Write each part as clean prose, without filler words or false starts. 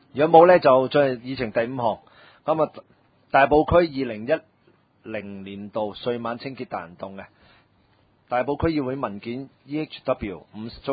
如果冇咧，就進入議程第5項。咁啊，大埔區2010年度歲晚清潔大行動嘅大埔區議會文件 EHW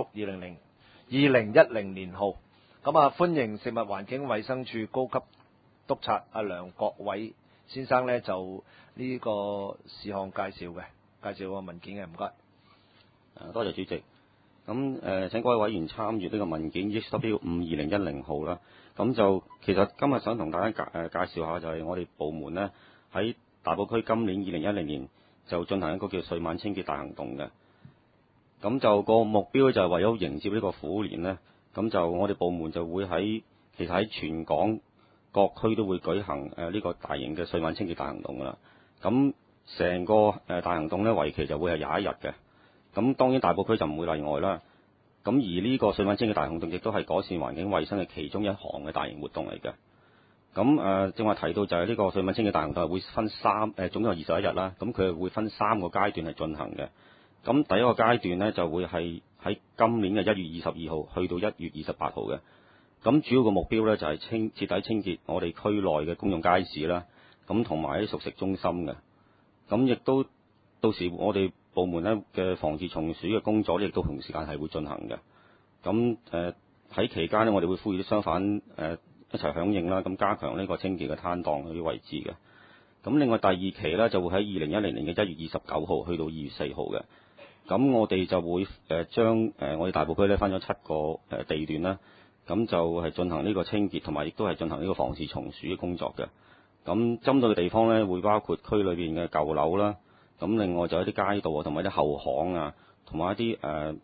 50/2010年號。咁啊，歡迎食物環境衞生署高級督察阿梁國偉先生咧，就呢個事項介紹個文件嘅，唔該。 多謝主席。咁請各位委員參閱呢個文件 EHW 5/2010號啦。咁就其實今日想同大家介紹下，就係我哋部門呢喺大埔區今年2010年就進行一個叫歲晚清潔大行動嘅。咁就個目標就係為咗迎接呢個虎年呢，咁就我哋部門就會其實喺全港各區都會舉行呢個大型嘅歲晚清潔大行動㗎啦。咁成個大行動呢，為期就會係21日嘅。咁當然大埔區就唔會例外啦。咁而呢個歲晚清潔大行動亦都係改善環境衛生嘅其中一項嘅大型活動嚟嘅。咁正話提到就係呢個歲晚清潔大行動係會分總共有21日啦。咁佢係會分3個階段係進行嘅。咁第一個階段呢，就會係喺今年嘅1月22號去到1月28號嘅。咁主要嘅目標呢，就係徹底清潔我哋區內嘅公用街市啦，咁同埋啲熟食中心嘅。咁亦都到時我哋部門呢嘅防治蟲鼠嘅工作亦都同時間係會進行嘅。咁喺期間呢，我哋會呼籲啲商販一齊響應啦，咁加強呢個清潔嘅攤檔嗰啲位置嘅。咁另外第2期呢，就會喺2010年嘅1月29號去到2月4號嘅。咁我哋就會將我哋大埔區呢分咗7個地段啦，咁就係進行呢個清潔，同埋亦都係進行呢個防治蟲鼠嘅工作嘅。咁針對嘅地方呢，會包括區裏邊嘅舊樓啦，咁另外就有啲街道啊，同埋啲後巷啊，同埋一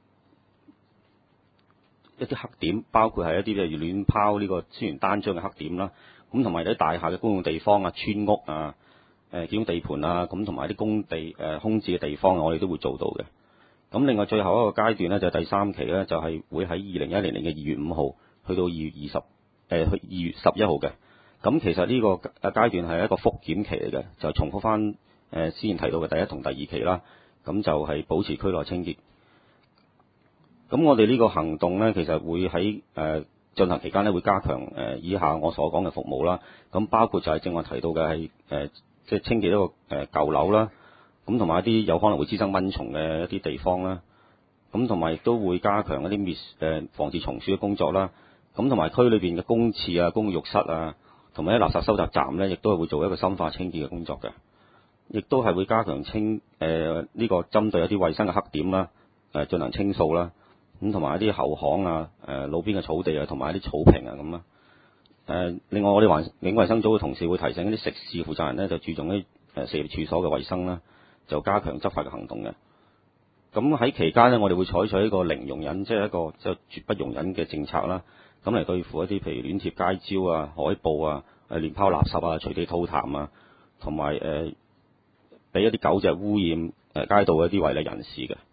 啲黑點，包括係一啲例如亂拋呢個資源單張嘅黑點啦，咁同埋啲大廈嘅公用地方啊、村屋啊、建築地盤啊，咁同埋啲工地空置嘅地方，我哋都會做到嘅。咁另外最後一個階段呢，就係第3期呢，就係會喺2010年嘅2月5號去到2月11號嘅。咁其實呢個階段係一個復檢期嚟嘅，就重複翻之前提到嘅第1同第2期啦。咁就係保持區內清潔。咁我哋呢個行動呢，其實會喺進行期間呢，會加強以下我所講嘅服務啦。咁包括就係正話提到嘅係即係清潔一個舊樓啦。咁同埋一啲有可能會滋生蚊蟲嘅一啲地方啦。咁同埋亦都會加強一啲防治蟲鼠嘅工作啦。咁同埋區裏邊嘅公廁啊、公浴室啊，同埋啲垃圾收集站呢，亦都係會做一個深化清潔嘅工作嘅。亦都係會加強呢個針對一啲衞生嘅黑點啦，進行清掃啦。咁同埋一啲後巷啊、路邊嘅草地啊，同埋一啲草坪啊咁啦。另外我哋環境衞生組嘅同事會提醒一啲食肆負責人呢，就注重啲食業處所嘅衞生啦，就加強執法嘅行動嘅。咁喺期間呢，我哋會採取一個零容忍，即係一個即係絕不容忍嘅政策啦。咁嚟對付一啲譬如亂貼街招啊、海報啊、亂拋垃圾啊、隨地吐痰啊，同埋俾一啲狗隻污染街道嘅一啲違例人士嘅。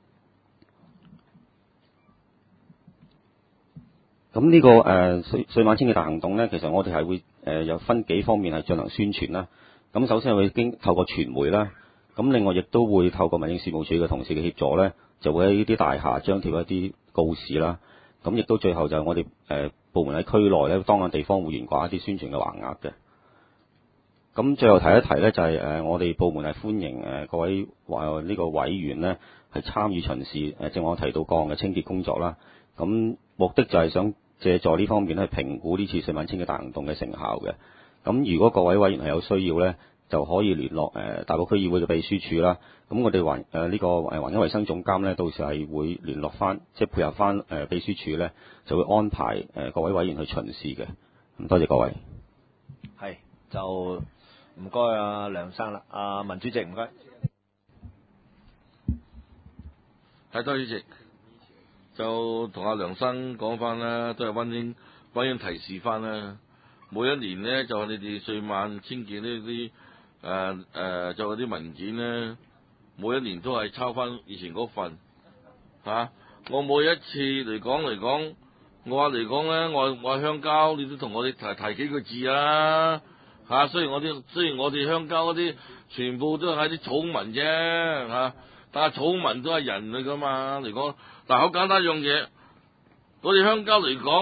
咁呢個歲晚清潔大行動呢，其實我哋係會有分幾方面係進行宣傳啦。咁首先係會透過傳媒啦，咁另外亦都會透過民政事務處嘅同事嘅協助呢，就會喺呢啲大廈張貼一啲告示啦。咁亦都最後就係我哋部門喺區內呢，當個地方會懸掛一啲宣傳嘅橫額嘅。咁最後提一提呢，就係我哋部門係歡迎各位呢個委員呢係參與巡視正我提到各項嘅清潔工作啦。咁目的就係想借助呢方面去評估呢次歲晚清潔大行動嘅成效嘅。咁如果各位委員係有需要呢，就可以聯絡大埔區議會嘅秘書處啦。咁我哋呢個環境衞生總監呢，到時係會聯絡翻，即係配合翻秘書處呢，就會安排各位委員去巡視嘅。咁多謝各位。 係就唔該阿梁生啦，阿文主席唔該。 係多謝主席。就同阿梁生講翻啦，都係溫馨提示翻啦。每一年呢，就你哋歲晚清潔呢啲就啲文件呢，每一年都係抄翻以前嗰份嚇。我每一次嚟講，我話嚟講咧，我鄉郊你都同我哋提幾個字啊嚇。雖然我哋鄉郊嗰啲全部都係啲草民啫嚇，但係草民都係人嚟噶嘛嚟講。嗱，好簡單一樣嘢，我哋鄉郊嚟講，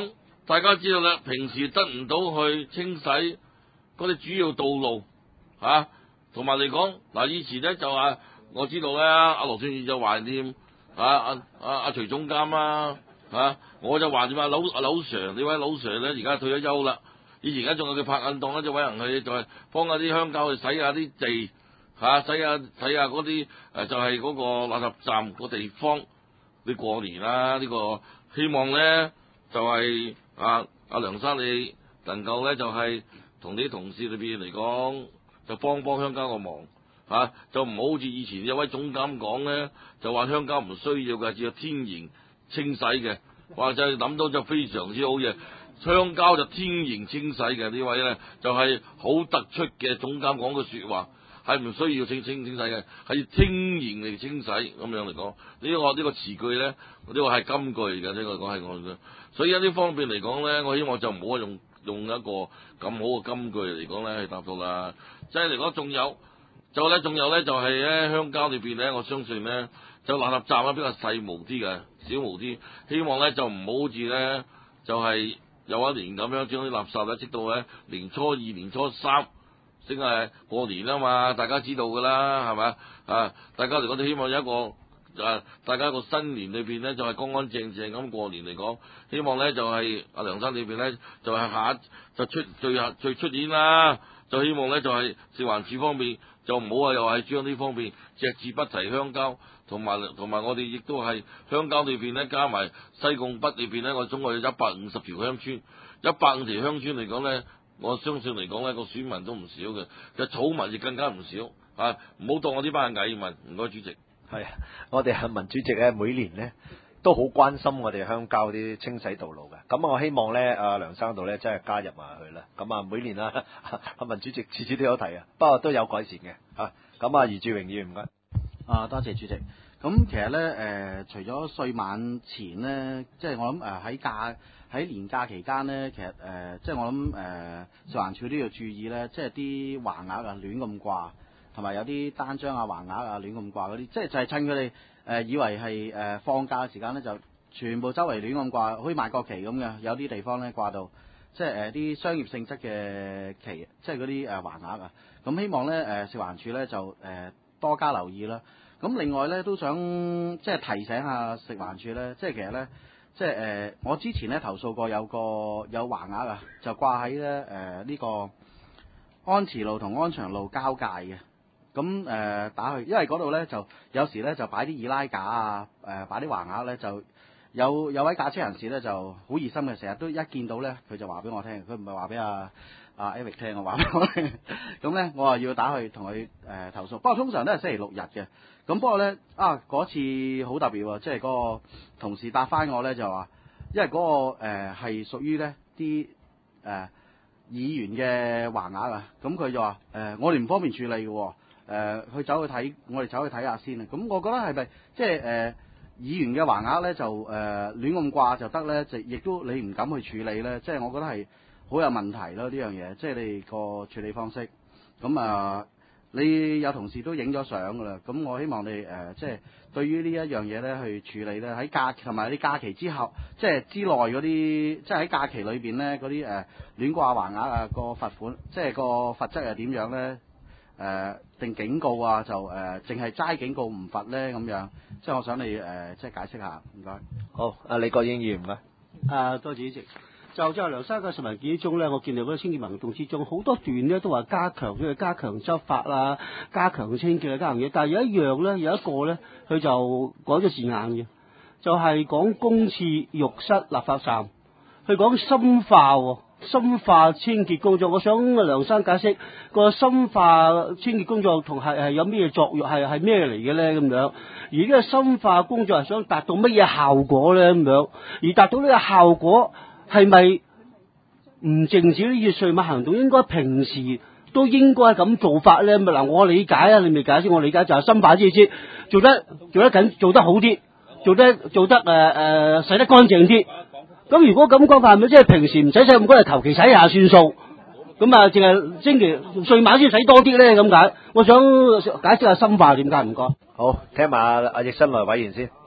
大家知道啦，平時得唔到去清洗嗰啲主要道路嚇，同埋嚟講嗱，以前咧就話我知道咧，阿羅俊義就懷念阿徐總監啊嚇，我就懷念阿柳 Sir 呢位柳 Sir 咧，而家退咗休啦。以前而家仲有佢拍緊檔咧，就揾人去就係幫下啲鄉郊去洗下啲地嚇，洗下嗰啲就係嗰個垃圾站個地方。你過年啦，呢個希望咧就係阿梁生你能夠咧就係同啲同事裏邊嚟講，就幫鄉郊個忙嚇，就唔好好似以前有位總監講咧，就話鄉郊唔需要嘅，只有天然清洗嘅，或者諗到就非常之好嘢。鄉郊就天然清洗嘅呢位咧，就係好突出嘅總監講嘅説話，係唔需要清洗嘅，係天然嚟清洗咁樣嚟講。呢個詞句咧，呢個係金句嚟嘅，呢個講係我嘅。所以喺呢方面嚟講咧，我希望就唔好用一個咁好嘅金句嚟講咧去答到啦。即係嚟講，仲有咧，就係咧鄉郊裏邊咧，我相信咧就垃圾站咧比較細毛啲嘅，小毛啲。希望咧就唔好好似咧就係有一年咁樣將啲垃圾咧積到咧年初二、年初三，先係過年啊嘛，大家知道噶啦，係咪啊？大家嚟講都希望有一個大家個新年裏邊咧就係乾乾淨淨咁過年嚟講，希望咧就係阿梁生裏邊咧就係最出年啦，就希望咧就係食環署方面就唔好又係將呢方面隻字不提鄉郊，同埋我哋亦都係鄉郊裏邊咧加埋西貢北裏邊咧，我總共有150條鄉村，150條鄉村嚟講咧，我相信嚟講咧個選民都唔少嘅，嘅草民亦更加唔少啊！唔好當我呢班係蟻民，唔該主席。 係啊，我哋民主席咧每年咧都好關心我哋鄉郊啲清洗道路嘅，咁我希望咧阿梁生度咧真係加入埋去啦。咁啊每年啊阿民主席次次都有提啊，不過都有改善嘅啊。咁啊余志榮議員唔該。 多謝主席。咁其實咧除咗歲晚前咧，即係我諗喺年假期間咧，其實即係我諗食環署都要注意咧，即係啲橫額啊亂咁掛，同埋有啲單張啊橫額啊亂咁掛嗰啲，即係就係趁佢哋以為係放假嘅時間咧，就全部周圍亂咁掛，好似賣國旗咁嘅，有啲地方咧掛到即係啲商業性質嘅旗，即係嗰啲橫額啊。咁希望咧食環署咧就多加留意啦。咁另外咧都想即係提醒下食環署咧，即係其實咧，即係我之前咧投訴過有橫額啊，就掛喺咧呢個安慈路同安祥路交界嘅。咁打去，因為嗰度咧就有時咧就擺啲易拉架啊，擺啲橫額咧就有位駕車人士咧就好熱心嘅，成日都一見到咧佢就話俾我聽，佢唔係話俾阿 Eric 聽，我話俾我聽。咁咧我話要打去同佢投訴，不過通常都係星期六日嘅。咁不過咧嗰次好特別喎，即係嗰個同事答翻我咧就話，因為嗰個係屬於咧啲議員嘅橫額啊，咁佢就話我哋唔方便處理嘅喎，我哋走去睇下先啊。咁我覺得係咪即係議員嘅橫額咧就亂咁掛就得咧？就亦都你唔敢去處理咧？即係我覺得係好有問題咯呢樣嘢，即係你個處理方式。咁你有同事都影咗相㗎啦，咁我希望你即係對於呢一樣嘢咧去處理咧，喺假同埋啲假期之後，即係之內嗰啲，即係喺假期裏邊咧嗰啲亂掛橫額啊，個罰款，即係個罰則係點樣咧？定警告啊，就淨係齋警告唔罰咧咁樣，即係我想你即係解釋下，唔該。 好，阿李國英議員唔該。 多謝主席。就梁生嘅實文件中咧，我見到嗰啲清潔行動之中，好多段咧都話加強執法啊，加強清潔啊，加強嘢。但係有一個咧，佢就改咗字眼嘅，就係講公廁浴室垃圾站，佢講深化清潔工作。我想梁生解釋個深化清潔工作同係有咩作用，係咩嚟嘅咧咁樣？而呢個深化工作係想達到乜嘢效果咧咁樣？而達到呢個效果，係咪唔淨止呢啲歲晚行動，應該平時都應該咁做法咧？嗱，我理解啊，你未解釋，我理解就係深化啲做得緊，做得好啲，做得洗得乾淨啲。咁如果咁講法，係咪即係平時唔使咁乾，求其洗下算數？咁啊，淨係星期歲晚先洗多啲咧？咁解？我想解釋下深化點解？唔該。 好，聽埋阿易新來委員先。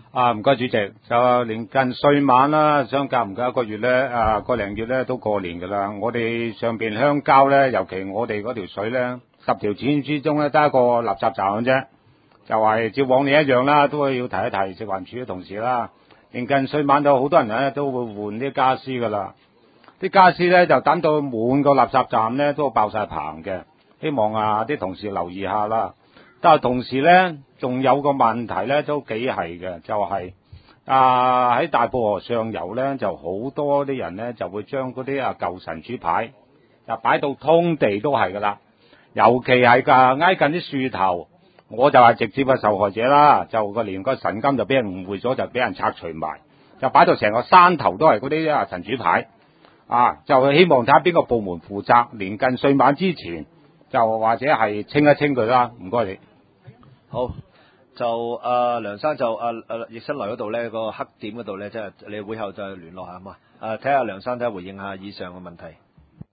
唔該主席，就臨近歲晚啦，相隔唔夠一個月咧，個零月咧都過年噶啦。我哋上邊鄉郊咧，尤其我哋嗰條水咧，10條村之中咧得一個垃圾站嘅啫，就係照往年一樣啦，都要提一提食環署嘅同事啦。臨近歲晚到，好多人咧都會換啲家私噶啦，啲家私咧就等到滿個垃圾站咧都爆晒棚嘅，希望啲同事留意下啦。但係同時咧，仲有個問題咧，都幾係嘅，就係喺大埔河上游咧，就好多啲人咧就會將嗰啲舊神主牌就擺到通地都係噶啦，尤其係挨近啲樹頭，我就係直接嘅受害者啦，就連個神金就俾人誤會咗，就俾人拆除埋，就擺到成個山頭都係嗰啲神主牌，就希望睇下邊個部門負責，臨近歲晚之前就或者係清一清佢啦，唔該你。 好，就梁生就易新來嗰度咧個黑點嗰度咧，即係你會後再聯絡下嘛。睇下梁生睇下回應下以上嘅問題。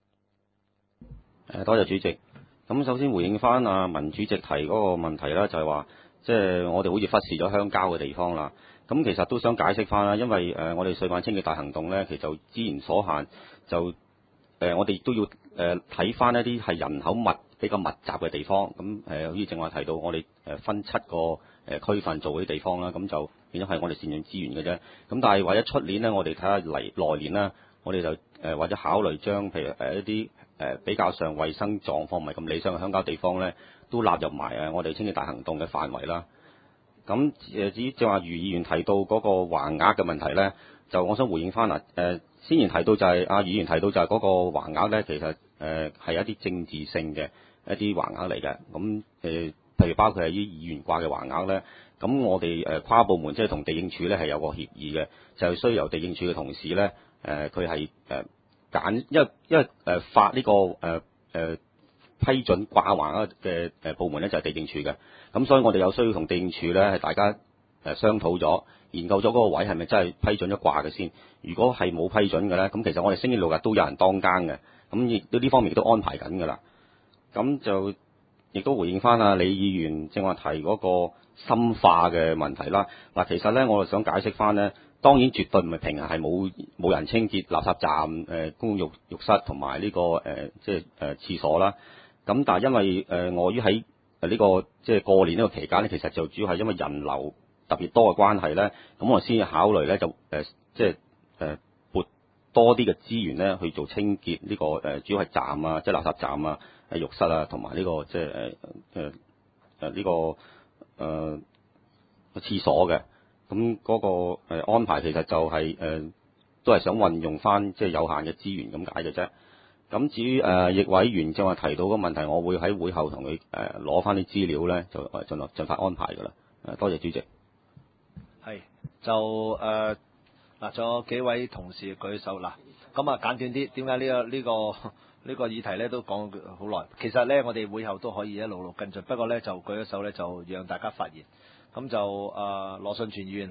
多謝主席。咁首先回應翻文主席提嗰個問題啦，就係話即係我哋好似忽視咗鄉郊嘅地方啦。咁其實都想解釋翻啦，因為我哋歲晚清潔大行動咧，其實就資源所限，就我哋都要睇翻一啲係人口比較密集嘅地方。咁好似正話提到，我哋分7個區份做嗰啲地方啦，咁就變咗係我哋善用資源嘅啫。咁但係或者出年呢，我哋睇下來年啦，我哋就或者考慮將譬如一啲比較上衛生狀況唔係咁理想嘅鄉郊地方咧，都納入埋我哋清潔大行動嘅範圍啦。咁至於正話余議員提到嗰個橫額嘅問題咧，就我想回應翻先前提到就係余議員提到就係嗰個橫額咧，其實係一啲政治性嘅一啲橫額嚟嘅。咁譬如包括係啲議員掛嘅橫額咧，咁我哋跨部門即係同地政署咧係有個協議嘅，就係需要由地政署嘅同事咧，佢係揀，因為發呢個批准掛橫額嘅部門咧就係地政署嘅，咁所以我哋有需要同地政署咧係大家商討咗，研究咗嗰個位係咪真係批准咗掛嘅先。如果係冇批准嘅咧，咁其實我哋星期6日都有人當更嘅，咁亦都呢方面亦都安排緊㗎啦。咁就亦都回應翻李議員正話提嗰個深化嘅問題啦。嗱，其實咧我就想解釋翻咧，當然絕對唔係平日係冇人清潔垃圾站、公共浴室同埋呢個廁所啦。咁但係因為礙於喺呢個即係過年呢個期間咧，其實就主要係因為人流特別多嘅關係咧，咁我哋先至考慮咧就撥多啲嘅資源咧去做清潔呢個主要係站即係垃圾站浴室同埋呢個即係呢個廁所嘅。咁嗰個安排其實就係都係想運用翻即係有限嘅資源咁解嘅啫。咁至於易委員正話提到個問題，我會喺會後同佢攞翻啲資料咧，就盡快安排㗎啦。多謝主席。 係就嗱，仲有幾位同事舉手啦。咁簡短啲，點解呢個議題咧都講好耐？其實咧，我哋會後都可以一路跟進，不過咧就舉咗手咧，就讓大家發言。咁就羅信全議員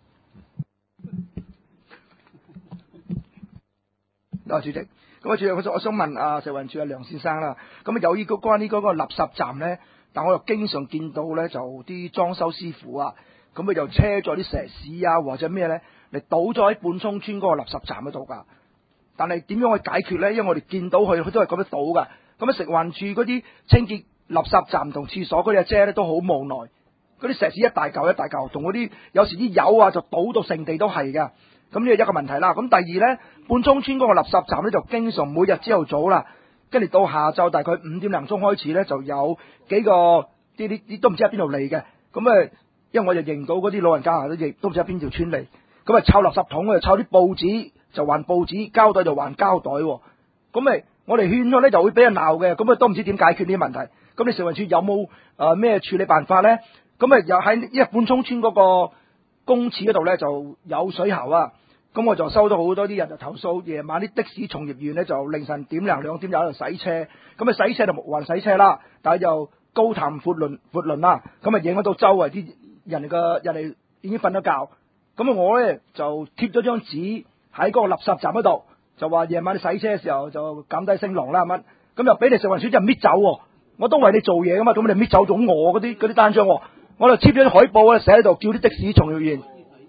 主席。咁主席，我想問食環署梁先生啦。咁有呢個關於嗰個垃圾站咧，但我又經常見到咧，就啲裝修師傅咁佢就車咗啲石屎或者咩咧嚟倒咗喺半涌村嗰個垃圾站嗰度㗎。但係點樣去解決咧？因為我哋見到佢都係咁樣倒㗎。咁食環署嗰啲清潔垃圾站同廁所嗰啲阿姐咧都好無奈，嗰啲石屎一大嚿一大嚿，同嗰啲有時啲油就倒到成地都係㗎。咁呢個一個問題啦。咁第二咧，半涌村嗰個垃圾站咧就經常每日朝頭早啦，跟住到下晝大概5點零鐘開始咧，就有幾個啲都唔知喺邊度嚟嘅。咁因為我就認到嗰啲老人家亦都唔知喺邊條村嚟。咁抄垃圾桶就抄啲報紙，就還報紙，膠袋就還膠袋。咁我哋勸咗咧就會俾人鬧嘅。咁都唔知點解決呢啲問題。咁你食環署有冇咩處理辦法咧？咁又喺因為半涌村嗰個公廁嗰度咧就有水喉咁我就收到好多啲人就投訴，夜晚啲的士從業員咧就凌晨1點2點就喺度洗車，咁洗車就還洗車啦，但係就高談闊論啦，咁影響到周圍啲人哋已經瞓咗覺，咁我咧就貼咗張紙喺嗰個垃圾站嗰度，就話夜晚你洗車嘅時候就減低聲浪啦咁又俾你食環署就搣走，我都為你做嘢噶嘛，咁你搣走咗我嗰啲單張，我就貼咗啲海報寫喺度，叫啲的士從業員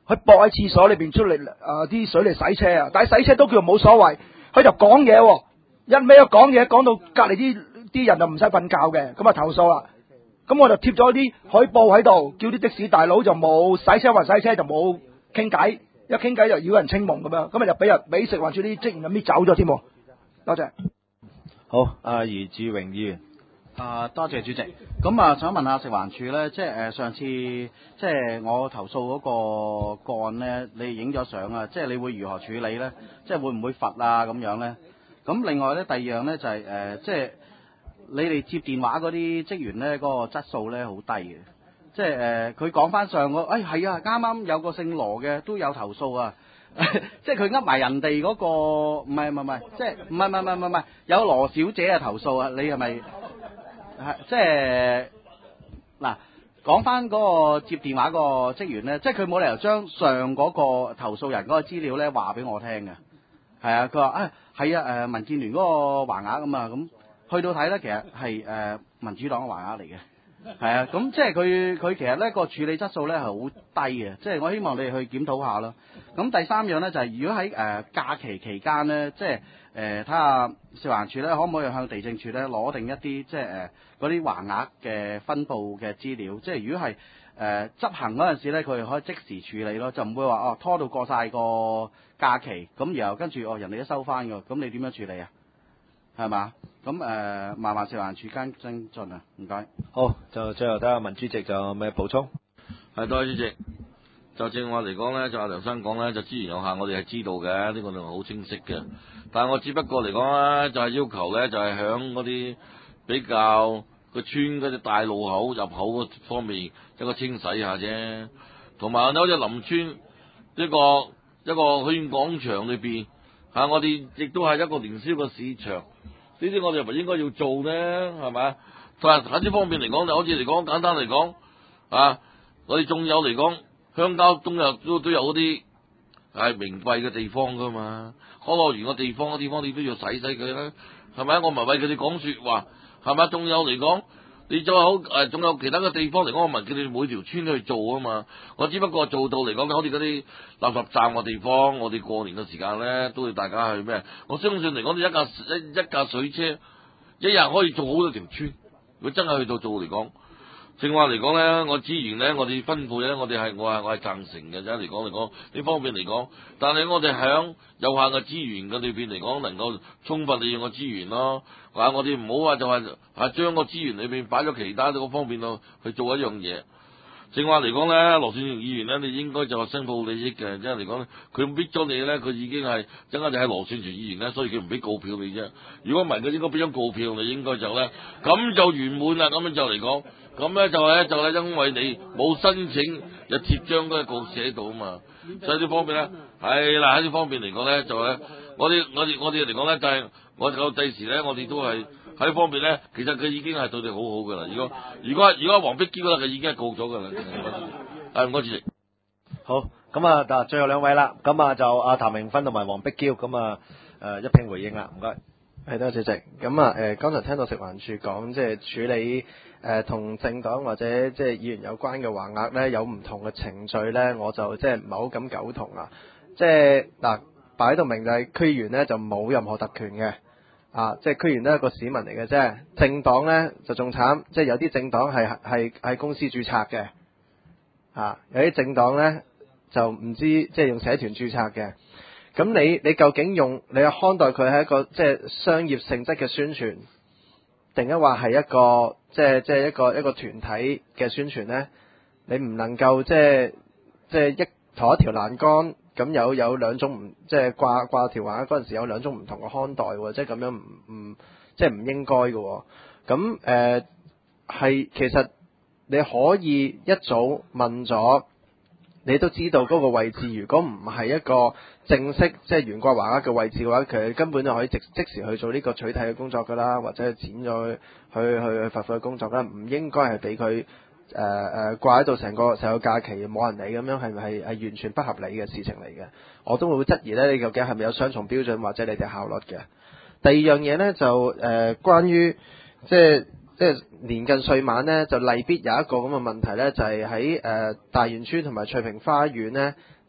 佢駁喺廁所裏邊出嚟啲水嚟洗車啊！但係洗車都叫冇所謂，佢就講嘢喎，一味講嘢講到隔離啲人就唔使瞓覺嘅，咁啊投訴啦。咁我就貼咗啲海報喺度，叫啲的士大佬就冇洗車還洗車就冇傾偈，一傾偈就擾人清夢咁樣，咁啊就俾食環署啲職員就搣走咗添喎。多謝。 好，阿余志榮議員。 多謝主席。咁啊，想問下食環署咧，即係上次即係我投訴嗰個個案咧，你影咗相啊，即係你會如何處理咧？即係會唔會罰啊咁樣咧？咁另外咧，第二樣咧就係即係你哋接電話嗰啲職員咧，嗰個質素咧好低嘅。即係佢講翻上個，係啊，啱啱有個姓羅嘅都有投訴啊。即係佢噏埋人哋嗰個，唔係，即係唔係，有羅小姐啊投訴啊，你係咪？即係嗱，講翻嗰個接電話個職員咧，即係佢冇理由將上嗰個投訴人嗰個資料咧話俾我聽嘅。係啊，佢話係啊，民建聯嗰個橫額咁啊，咁去到睇咧，其實係民主黨嘅橫額嚟嘅。係啊，咁即係佢其實咧個處理質素咧係好低嘅，即係我希望你哋去檢討下咯。咁第三樣咧就係如果喺假期期間咧，即係睇下食環署咧可唔可以向地政署咧攞定一啲即係嗰啲橫額嘅分佈嘅資料，即係如果係執行嗰陣時咧，佢哋可以即時處理咯，就唔會話拖到過晒個假期，咁然後跟住人哋都收翻㗎，咁你點樣處理啊？係嘛？咁麻煩食環署跟進啊，唔該。 好，就最後睇下文主席就有咩補充。 係，多謝主席。就正話嚟講咧，就阿梁生講咧，就資源有限，我哋係知道嘅，呢個就好清晰嘅。但係我只不過嚟講咧，就係要求咧，就係響嗰啲比較個村嗰啲大路口入口嗰方面一個清洗下啫。同埋好似林村一個許願廣場裏邊我哋亦都係一個年宵嘅市場。呢啲我哋係咪應該要做呢？係咪？但係喺呢方面嚟講，就好似嚟講簡單嚟講我哋仲有嚟講鄉郊中都有嗰啲係名貴嘅地方噶嘛。康樂園個地方你都要洗佢啦，係咪？我唔係為佢哋講說話，係咪？仲有嚟講，你再好仲有其他嘅地方嚟講，我唔係叫你每條村都去做啊嘛。我只不過做到嚟講，好似嗰啲垃圾站嘅地方，我哋過年嘅時間咧，都要大家去咩？我相信嚟講，你一架水車一日可以做好多條村。如果真係去到做嚟講，正話嚟講咧，我資源咧，我哋分配咧，我係贊成嘅。真嚟講呢方面嚟講，但係我哋響有限嘅資源嘅裏邊嚟講，能夠充分利用個資源咯。我哋唔好話就係將個資源裏邊擺咗其他嗰方面度去做一樣嘢。正話嚟講咧，羅善議員咧，你應該就係申報利益嘅。真係嚟講咧，佢逼咗你咧，佢已經係陣間就係羅善議員咧，所以佢唔俾告票你啫。如果唔係，佢應該俾張告票你，應該就咧咁就圓滿啦。咁樣就嚟講，咁咧就係因為你冇申請就貼張嗰個告示喺度啊嘛。所以呢方面咧係啦，喺呢方面嚟講咧就係我哋嚟講咧就係我夠第時咧，我哋都係。喺呢方面咧，其實佢已經係對你好好噶啦。如果黃碧嬌咧，佢已經係告咗噶啦。唔該主席。 好，咁嗱，最後兩位啦，咁就阿譚明芬同埋黃碧嬌，咁一併回應啦，唔該。 係，多謝主席。咁剛才聽到食環署講，即係處理同政黨或者即係議員有關嘅橫額咧，有唔同嘅程序咧，我就即係唔係好敢苟同啊。即係嗱，擺到明就係區議員咧就冇任何特權嘅。即係區議員都係一個市民嚟嘅啫。政黨咧就仲慘，即係有啲政黨係公司註冊嘅，有啲政黨咧就唔知即係用社團註冊嘅。咁你究竟你看待佢係一個即係商業性質嘅宣傳，定係話係一個即係一個團體嘅宣傳咧？你唔能夠即係同一條欄杆。咁有兩種唔即係掛條橫額嗰陣時有兩種唔同嘅看待喎，即係咁樣即係唔應該嘅喎。咁係其實你可以一早問咗，你都知道嗰個位置，如果唔係一個正式即係懸掛橫額嘅位置嘅話，佢根本就可以即時去做呢個取締嘅工作㗎啦，或者剪咗去罰款嘅工作啦，唔應該係俾佢。掛喺度成個假期冇人理咁樣，係完全不合理嘅事情嚟嘅。我都會質疑咧，你究竟係咪有雙重標準或者你哋效率嘅？第二樣嘢咧就關於即係年近歲晚咧，就例必有一個咁嘅問題咧，就係喺大元村同埋翠屏花園咧，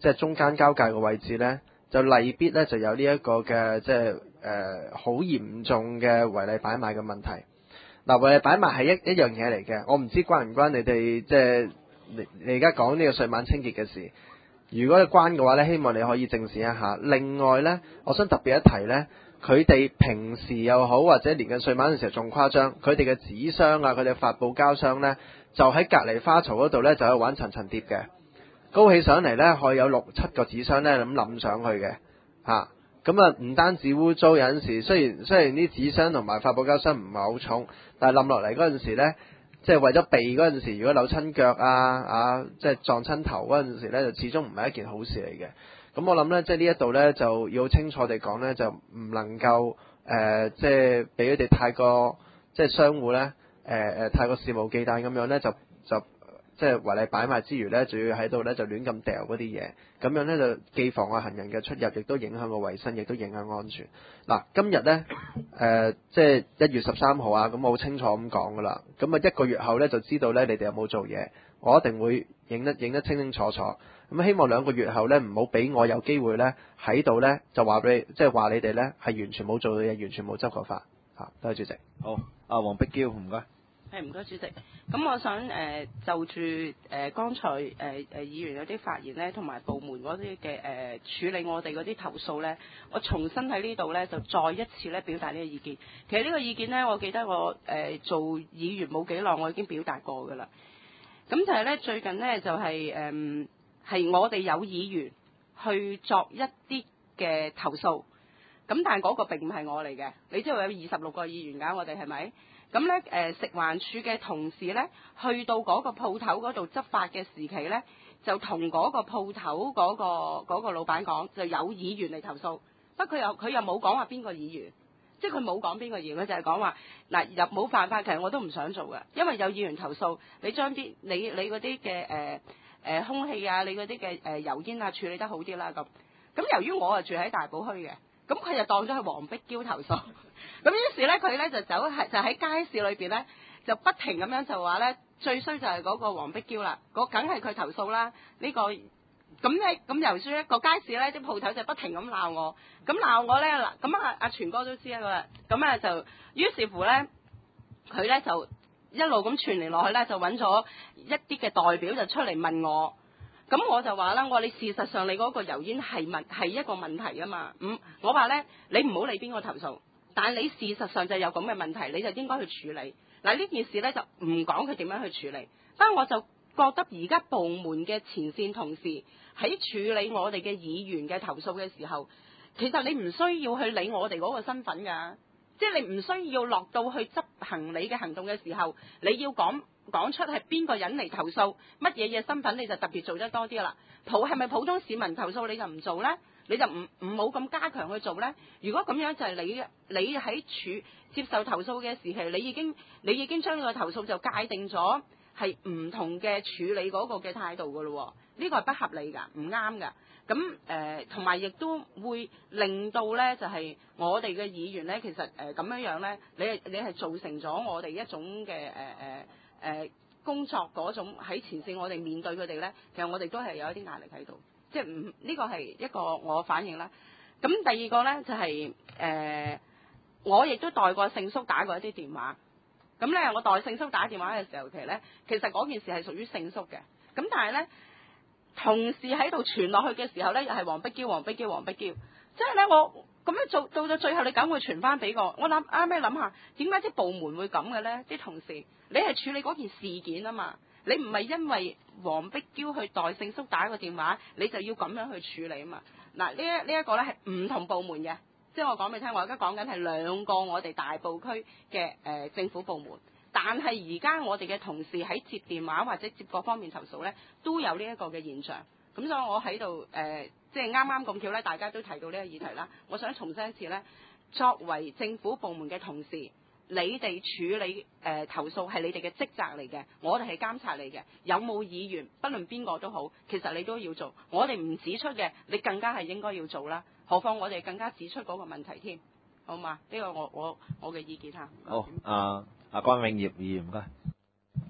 即係中間交界嘅位置呢，就例必呢就有呢一個嘅即係好嚴重嘅違例擺賣嘅問題。嗱，違例擺賣係一樣嘢嚟嘅，我唔知關唔關你哋即係你而家講呢個歲晚清潔嘅事。如果你關嘅話呢，希望你可以正視一下。另外呢，我想特別一提呢，佢哋平時又好或者年近歲晚嘅時候仲誇張，佢哋嘅紙箱啊，佢哋發泡膠箱呢，就喺隔離花槽嗰度呢，就喺度玩層層疊嘅，高起上嚟呢，可以有6-7個紙箱呢咁冧上去嘅嚇。咁啊，唔單止污糟，有陣時雖然啲紙箱同埋發泡膠箱唔係好重，但係冧落嚟嗰陣時呢，即係為咗避嗰陣時，如果扭親腳即係撞親頭嗰陣時呢，就始終唔係一件好事嚟嘅。咁我諗呢，即係呢一度呢，就要清楚地講呢，就唔能夠即係俾佢哋太過即係商戶呢，太過肆無忌憚咁樣呢，就即係違例擺賣之餘呢，仲要喺度呢，就亂咁掉嗰啲嘢，咁樣呢，就既妨礙行人嘅出入，亦都影響個衞生，亦都影響安全。嗱，今日呢，即係1月13號啊，咁我好清楚咁講噶啦。咁啊1個月後呢，就知道呢，你哋有冇做嘢，我一定會影得清清楚楚。咁希望2個月後呢，唔好俾我有機會呢，喺度呢，就話俾你，即係話你哋呢，係完全冇做到嘢，完全冇執過法嚇。多謝主席。 好，阿黃碧嬌，唔該。 係，唔該主席。咁我想就住剛才議員有啲發言呢，同埋部門嗰啲嘅處理我哋嗰啲投訴呢，我重新喺呢度呢，就再一次呢表達呢個意見。其實呢個意見呢，我記得我做議員冇幾耐，我已經表達過㗎啦。咁就係呢，最近呢，就係係我哋有議員去作一啲嘅投訴，咁但係嗰個並唔係我嚟嘅。你知道有26個議員㗎，我哋係咪？咁咧食環署嘅同事咧，去到嗰個鋪頭嗰度執法嘅時期咧，就同嗰個鋪頭嗰個老闆講，就有議員嚟投訴。不過佢又冇講話邊個議員，即係佢冇講邊個議員，佢就係講話嗱，又冇犯法。其實我都唔想做嘅，因為有議員投訴，你將啲你嗰啲嘅空氣啊，你嗰啲嘅油煙啊處理得好啲啦咁。咁由於我係住喺大埔墟嘅，咁佢就當咗係黃碧嬌投訴。咁於是咧，佢咧就喺街市裏邊咧，就不停咁樣就話咧，最衰就係嗰個黃碧嬌啦，梗係佢投訴啦。呢個咁咧，咁由於一個街市咧，啲鋪頭就不停咁鬧我，咁鬧我咧嗱，咁阿全哥都知啦，咁啊就於是乎咧，佢咧就一路咁傳嚟落去咧，就揾咗一啲嘅代表就出嚟問我。咁我就話啦，我話你事實上你嗰個油煙係一個問題啊嘛。我話咧，你唔好理邊個投訴，但係你事實上就有咁嘅問題，你就應該去處理。嗱，呢件事咧就唔講佢點樣去處理，但我就覺得而家部門嘅前線同事喺處理我哋嘅議員嘅投訴嘅時候，其實你唔需要去理我哋嗰個身份㗎，即係你唔需要落到去執行你嘅行動嘅時候，你要講出係邊個人嚟投訴，乜嘢嘅身份你就特別做得多啲啦。係咪普通市民投訴你就唔做呢？你就唔好咁加強去做呢？如果咁樣就係你喺接受投訴嘅時期，你已經將呢個投訴就界定咗係唔同嘅處理嗰個嘅態度㗎咯。呢個係不合理㗎，唔啱㗎。咁同埋亦都會令到呢，就係我哋嘅議員呢，其實咁樣呢，你係造成咗我哋一種嘅工作嗰種喺前線，我哋面對佢哋呢，其實我哋都係有一啲壓力喺度，即係呢個係一個我反應啦。咁第二個呢，就係我亦都代過聖叔打過一啲電話。咁呢，我代聖叔打電話嘅時候，其實嗰件事係屬於聖叔嘅。咁但係呢，同事喺度傳落去嘅時候呢，又係黃碧嬌，即係呢，我咁樣做到咗最後，你梗會傳翻俾我。我諗下，點解啲部門會咁嘅呢？啲同事，你係處理嗰件事件啊嘛，你唔係因為黃碧嬌去代聖叔打個電話，你就要咁樣去處理啊嘛。嗱，呢一個呢係唔同部門嘅，即係我講俾你聽，我而家講緊係2個我哋大埔區嘅政府部門，但係而家我哋嘅同事喺接電話或者接各方面投訴呢，都有呢一個嘅現象。咁所以我喺度即係啱啱咁巧咧，大家都提到呢個議題啦。我想重申一次咧，作為政府部門嘅同事，你哋處理投訴係你哋嘅職責嚟嘅，我哋係監察你嘅。有冇議員，不論邊個都好，其實你都要做。我哋唔指出嘅，你更加係應該要做啦。何況我哋更加指出嗰個問題添，好嘛？呢個我嘅意見嚇。 好，阿關永業議員唔該。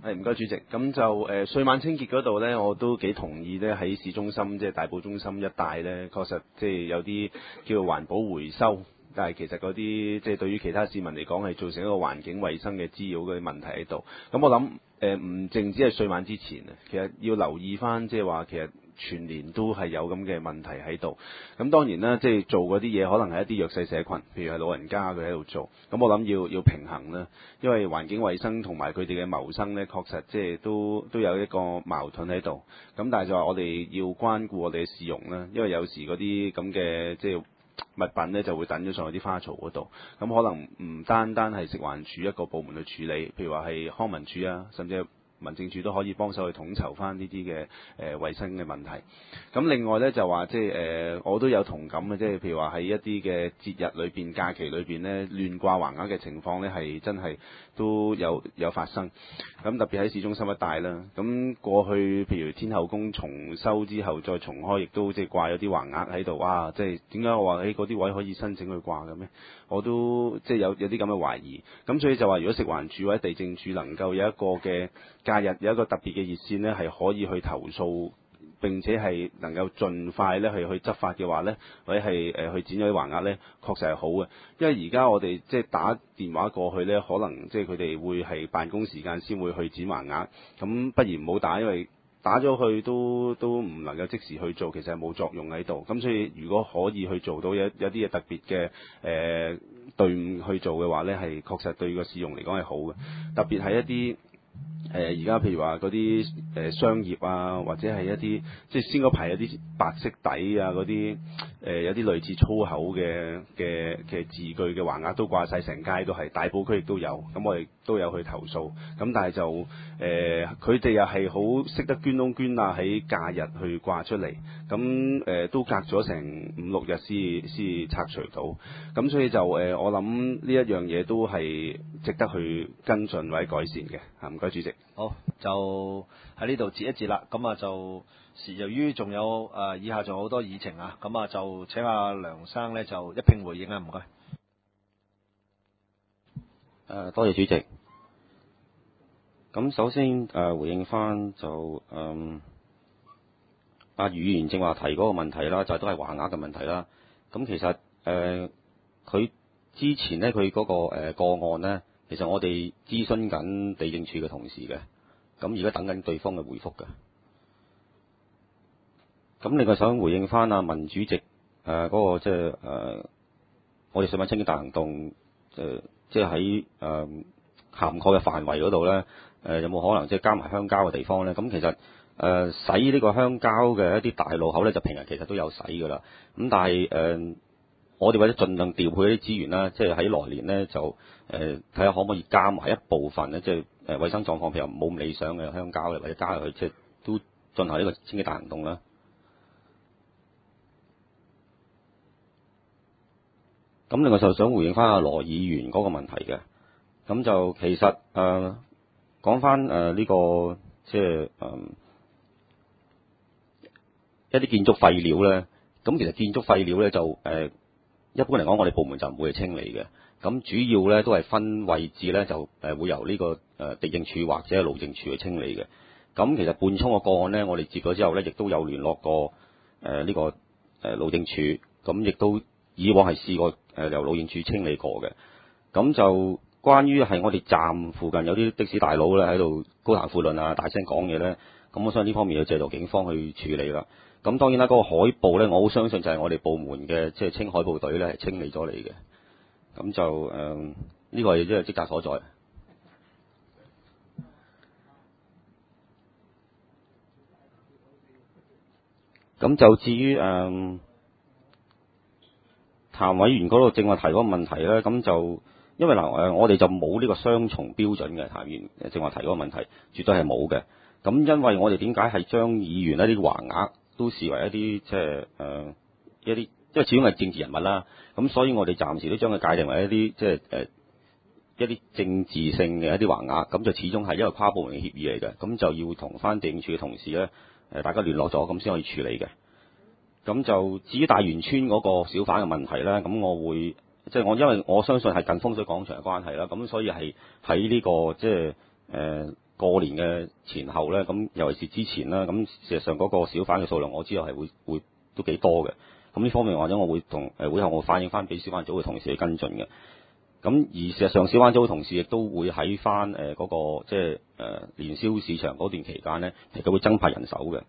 係唔該主席，咁就歲晚清潔嗰度呢，我都幾同意呢。喺市中心即係大埔中心一帶呢，確實即係有啲叫做環保回收，但係其實嗰啲即係對於其他市民嚟講係造成一個環境衛生嘅滋擾嘅問題喺度。咁我諗唔淨止係歲晚之前啊，其實要留意翻即係話其實全年都係有咁嘅問題喺度。咁當然啦，即係做嗰啲嘢可能係一啲弱勢社群，譬如係老人家佢喺度做。咁我諗要平衡啦，因為環境衛生同埋佢哋嘅謀生呢，確實即係都有一個矛盾喺度。咁但係就話我哋要關顧我哋嘅市容啦，因為有時嗰啲咁嘅即係物品呢就會等咗上去啲花槽嗰度。咁可能唔單係食環署一個部門去處理，譬如話係康文署啊，甚至係民政處都可以幫手去統籌翻呢啲嘅衛生嘅問題。咁另外呢，就話即係我都有同感嘅，即係譬如話喺一啲嘅節日裏邊、假期裏邊呢，亂掛橫額嘅情況呢係真係都有發生。咁特別喺市中心一帶啦。咁過去譬如天后宮重修之後再重開，亦都即係掛咗啲橫額喺度。哇！即係點解我話嗰啲位可以申請去掛嘅咩？我都即係有啲咁嘅懷疑。咁所以就話如果食環署或者地政處能夠有一個嘅假日有一個特別嘅熱線呢，係可以去投訴，並且係能夠盡快咧去執法嘅話呢，或者係去剪咗啲橫額呢，確實係好嘅。因為而家我哋即係打電話過去呢，可能即係佢哋會係辦公時間先會去剪橫額，咁不如唔好打，因為打咗去都唔能夠即時去做，其實係冇作用喺度。咁所以如果可以去做到有啲嘢特別嘅隊伍去做嘅話呢，係確實對個市容嚟講係好嘅，特別係一啲而家譬如話嗰啲商業啊，或者係一啲即係先嗰排有啲白色底啊嗰啲有啲類似粗口嘅字句嘅橫額都掛晒成街都係，大埔區亦都有，咁我哋都有去投訴。咁但係就佢哋又係好識得捐窿捐罅喺假日去掛出嚟，咁都隔咗成5-6日先拆除到。咁所以就我諗呢一樣嘢都係值得去跟進或者改善嘅。唔該主席。 好，就喺呢度截一截啦。咁啊就由於仲有以下仲有好多議程啊，咁啊就請阿梁生呢就一併回應啊，唔該。 多謝主席。咁首先回應翻就阿余議員正話提嗰個問題啦，就都係橫額嘅問題啦。咁其實佢之前呢，佢嗰個個案呢，其實我哋諮詢緊地政處嘅同事嘅，咁而家等緊對方嘅回覆嘅。咁另外想回應翻阿文主席嗰個即係我哋歲晚清潔大行動即係喺涵蓋嘅範圍嗰度咧，有冇可能即係加埋鄉郊嘅地方咧？咁其實洗呢個鄉郊嘅一啲大路口咧，就平日其實都有洗㗎啦。咁但係我哋或者盡量調配一啲資源啦，即係喺來年咧就睇下可唔可以加埋一部分咧，即係衛生狀況譬如冇咁理想嘅鄉郊嘅，或者加入去即係都進行呢個清潔大行動啦。咁另外就想回應翻阿羅議員嗰個問題嘅，咁就其實講翻呢個即係一啲建築廢料咧，咁其實建築廢料咧就一般嚟講，我哋部門就唔會去清理嘅。咁主要咧都係分位置咧，就會由呢個地政處或者路政處去清理嘅。咁其實半沖嘅個案咧，我哋接咗之後咧，亦都有聯絡過呢個路政處，咁亦都以往係試過由路政處清理過嘅。咁就關於係我哋站附近有啲的士大佬咧喺度高談闊論啊，大聲講嘢咧，咁我相信呢方面要借助警方去處理啦。咁當然啦，嗰個海報咧，我好相信就係我哋部門嘅即係清海報隊咧係清理咗嚟嘅。咁就呢個係即係職責所在。咁就至於譚委員嗰度正話提嗰個問題咧，咁就因為我哋就冇呢個雙重標準嘅，譚議員正話提嗰個問題，絕對係冇嘅。咁因為我哋點解係將議員一啲橫額都視為一啲即係一啲，因為始終係政治人物啦，咁所以我哋暫時都將佢界定為一啲即係一啲政治性嘅一啲橫額，咁就始終係一個跨部門嘅協議嚟嘅，咁就要同翻地政處嘅同事咧大家聯絡咗，咁先可以處理嘅。咁就至於大元村嗰個小販嘅問題咧，咁我會即係因為我相信係近風水廣場嘅關係啦，咁所以係喺呢個即係過年嘅前後咧，咁尤其是之前啦，咁事實上嗰個小販嘅數量我知道係會都幾多嘅。咁呢方面或者我會同會後我反映翻俾小販組嘅同事去跟進嘅。咁而事實上小販組嘅同事亦都會喺翻嗰個即係年宵市場嗰段期間咧，其實佢會增派人手嘅。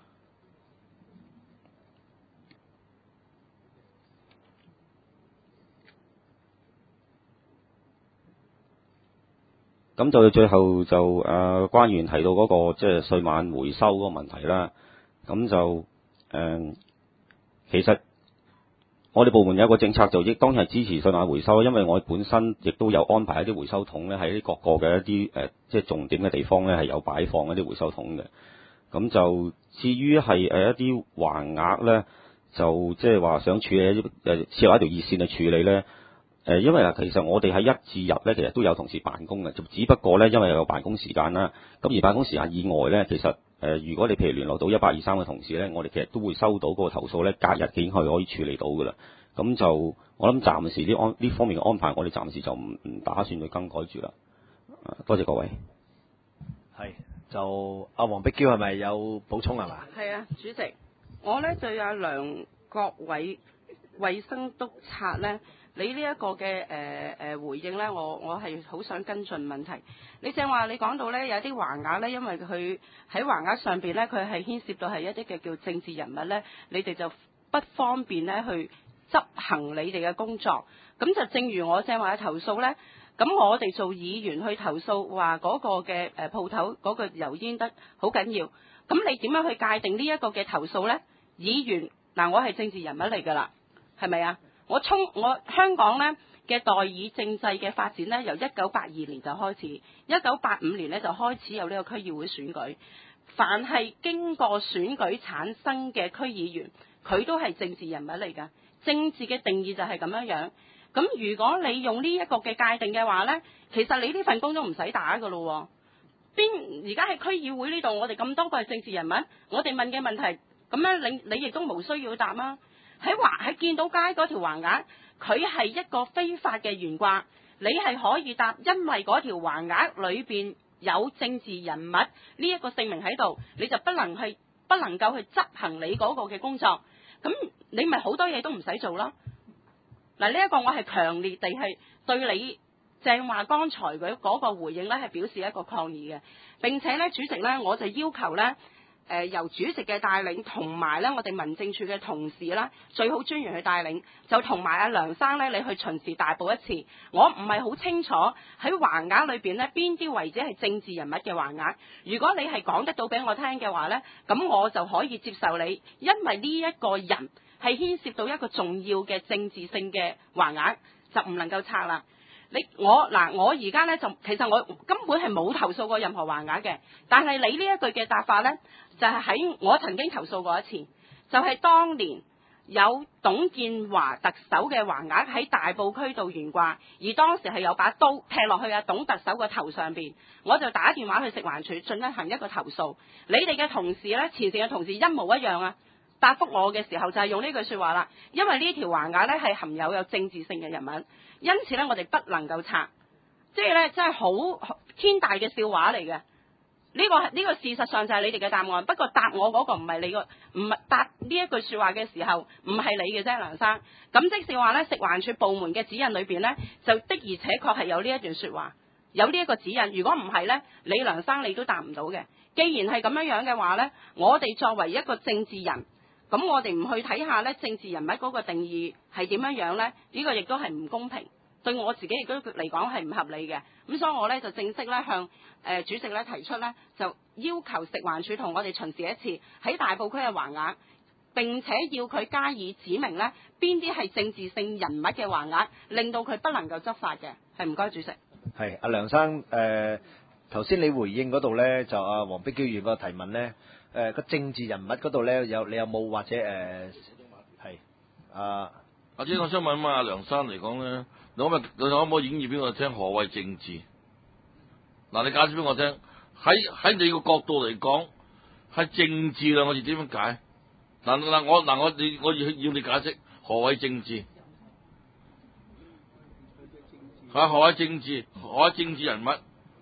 咁到最後就關員提到嗰個即係歲晚回收嗰個問題啦。咁就其實我哋部門有一個政策，就亦當然係支持歲晚回收，因為我本身亦都有安排一啲回收桶咧，喺各個嘅一啲即係重點嘅地方咧，係有擺放一啲回收桶嘅。咁就至於係一啲橫額咧，就即係話想處理設立一條熱線去處理咧。因為其實我哋喺1至日咧，其實都有同事辦公嘅，就只不過咧，因為有辦公時間啦。咁而辦公時間以外咧，其實如果你譬如聯絡到1823嘅同事咧，我哋其實都會收到嗰個投訴咧，隔日已經可以處理到噶啦。咁就我諗暫時呢方面嘅安排，我哋暫時就唔打算去更改住啦。多謝各位。 係就阿黃碧嬌係咪有補充係嘛？ 係啊，主席，我咧對阿梁國偉衛生督察咧。你呢一個嘅回應呢，我係好想跟進問題。你正話你講到呢，有啲橫額呢，因為佢喺橫額上邊呢，佢係牽涉到係一啲嘅叫政治人物呢，你哋就不方便呢去執行你哋嘅工作。咁就正如我正話嘅投訴呢，咁我哋做議員去投訴話嗰個嘅鋪頭嗰個油煙得好緊要。咁你點樣去界定呢一個嘅投訴呢？議員嗱，我係政治人物嚟㗎啦，係咪啊？我香港呢嘅代議政制嘅發展呢，由1982年就開始，1985年呢就開始有呢個區議會選舉。凡係經過選舉產生嘅區議員，佢都係政治人物嚟㗎。政治嘅定義就係咁樣。咁如果你用呢一個嘅界定嘅話呢，其實你呢份工都唔使打㗎咯。而家喺區議會呢度，我哋咁多個係政治人物，我哋問嘅問題，咁樣你亦都冇需要答啦。喺見到街嗰條橫額，佢係一個非法嘅懸掛，你係可以答，因為嗰條橫額裏邊有政治人物呢一個姓名喺度，你就不能夠去執行你嗰個嘅工作，咁你咪好多嘢都唔使做咯。嗱，呢一個我係強烈地係對你正話剛才嗰個回應咧係表示一個抗議嘅。並且咧，主席咧，我就要求咧。由主席嘅帶領，同埋咧我哋民政處嘅同事啦，最好專員去帶領，就同埋阿梁生咧，你去巡視大埔一次。我唔係好清楚喺橫額裏邊咧邊啲位置係政治人物嘅橫額。如果你係講得到俾我聽嘅話咧，咁我就可以接受你，因為呢一個人係牽涉到一個重要嘅政治性嘅橫額，就唔能夠拆啦。我而家咧就其實我根本係冇投訴過任何橫額嘅，但係你呢一句嘅答法咧，就係喺我曾經投訴過一次，就係當年有董建華特首嘅橫額喺大埔區度懸掛，而當時係有把刀劈落去董特首個頭上邊，我就打電話去食環署進行一個投訴。你哋嘅同事咧，前線嘅同事一模一樣啊，答覆我嘅時候就係用呢句說話啦，因為呢條橫額咧係含有政治性嘅人物，因此咧我哋不能夠拆，即係咧真係好天大嘅笑話嚟嘅。呢個事實上就係你哋嘅答案，不過答我嗰個唔係答呢一句說話嘅時候唔係你嘅啫，梁生。咁即是話咧，食環署部門嘅指引裏邊咧，就的而且確係有呢一段說話，有呢一個指引。如果唔係咧，你梁生你都答唔到嘅。既然係咁樣嘅話咧，我哋作為一個政治人，咁我哋唔去睇下咧政治人物嗰個定義係點樣咧？呢個亦都係唔公平，對我自己亦都嚟講係唔合理嘅。咁所以我咧就正式咧向主席咧提出咧，就要求食環署同我哋巡視一次喺大埔區嘅橫額，並且要佢加以指明咧邊啲係政治性人物嘅橫額，令到佢不能夠執法嘅。係唔該主席。 係阿梁生頭先你回應嗰度咧，就阿黃碧嬌議員個提問咧，個政治人物嗰度咧你有冇或者係或者我想問阿梁生嚟講咧，你可唔可以演繹俾我聽何謂政治？嗱，你解釋俾我聽，喺你個角度嚟講，係政治兩個字點樣解？我要你解釋何謂政治？何謂政治？何謂政治人物？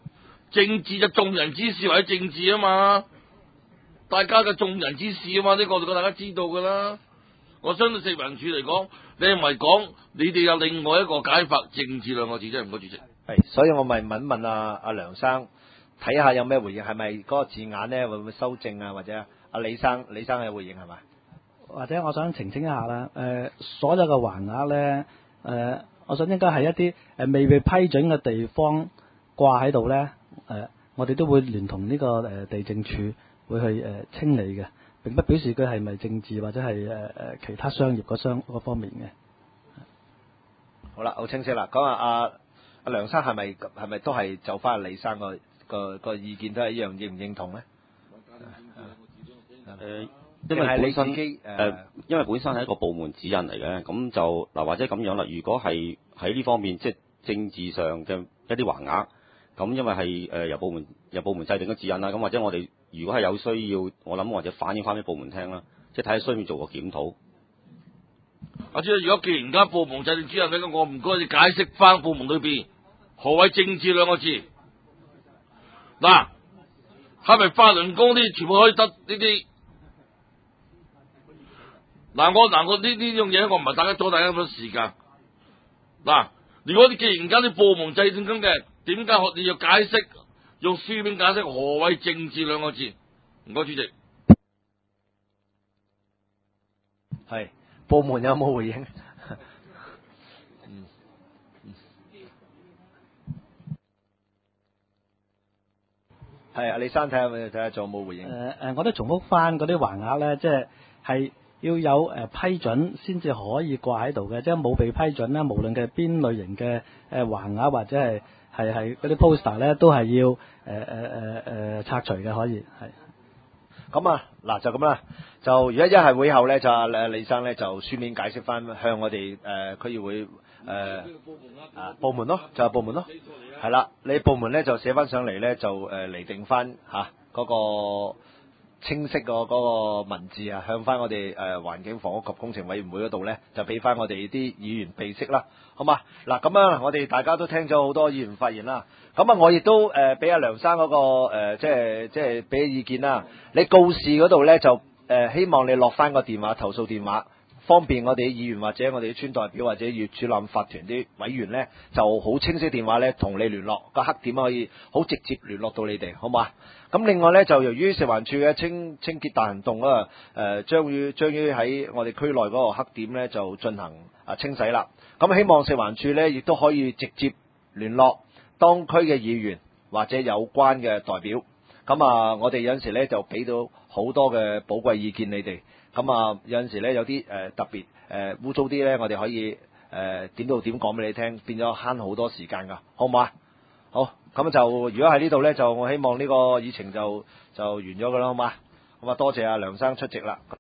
政治就眾人之事或者政治啊嘛，大家嘅眾人之事啊嘛，呢個大家知道噶啦。我相信食環署嚟講，你唔係講你哋有另外一個解法，政治兩個字啫，唔該主席。 係，所以我咪問一問阿梁生，睇下有咩回應，係咪嗰個字眼咧會唔會修正啊？或者阿李生嘅回應係嘛？ 或者我想澄清一下啦，所有嘅橫額咧，我想應該係一啲未被批准嘅地方掛喺度咧，我哋都會聯同呢個地政處會去清理嘅，並不表示佢係咪政治或者係其他商業嗰方面嘅。 好啦，好清晰啦。講下阿梁生係咪都係就翻李生個意見都係一樣，認唔認同咧？ 因為本身因因為本身係一個部門指引嚟嘅，咁就嗱或者咁樣啦。如果係喺呢方面即係政治上嘅一啲橫額，咁因為係由部門制定嘅指引啦，咁或者我哋如果係有需要，我諗或者反映翻俾部門聽啦，即係睇下需唔需要做個檢討。 阿主席，如果既然而家部門制定指引咧，我唔該你解釋翻部門裏邊何謂政治兩個字。嗱，係咪法輪功啲全部可以得呢啲？我呢樣嘢，我唔係大家阻大家咁多時間。嗱，如果你既然而家啲部門制定緊嘅，點解你要解釋用書面解釋何謂政治兩個字？唔該，主席。 係部門有冇回應？係啊，李生睇下仲有冇回應？ 我都重複翻嗰啲橫額咧，即係要有批准先至可以掛喺度嘅，即係冇被批准咧，無論嘅邊類型嘅橫額或者係嗰啲 poster 咧，都係要拆除嘅，可以係。 咁啊，嗱就咁啦，就如果一係會後咧，就阿李生咧就書面解釋翻，向我哋區議會部門咯，就係部門咯，係啦，你部門咧就寫翻上嚟咧，就釐定翻嗰個清晰嗰個文字啊，向翻我哋環境房屋及工程委員會嗰度咧，就俾翻我哋啲議員備悉啦，好嘛？嗱咁啊，我哋大家都聽咗好多議員發言啦，咁啊，我亦都俾阿梁生嗰個即係俾意見啦。你告示嗰度咧就希望你落翻個電話投訴電話，方便我哋啲議員或者我哋啲村代表或者業主立法團啲委員咧，就好清晰電話咧同你聯絡，個黑點可以好直接聯絡到你哋，好嘛？咁另外咧就由於食環署嘅清潔大行動啊，將於喺我哋區內嗰個黑點咧就進行清洗啦。咁希望食環署咧亦都可以直接聯絡當區嘅議員或者有關嘅代表。咁啊，我哋有陣時咧就俾到好多嘅寶貴意見你哋。咁啊，有陣時咧有啲特別污糟啲咧，我哋可以點到點講俾你聽，變咗慳好多時間㗎，好唔好啊？好，咁就如果喺呢度咧，就我希望呢個議程就完咗㗎啦，好嘛？咁啊，多謝阿梁生出席啦。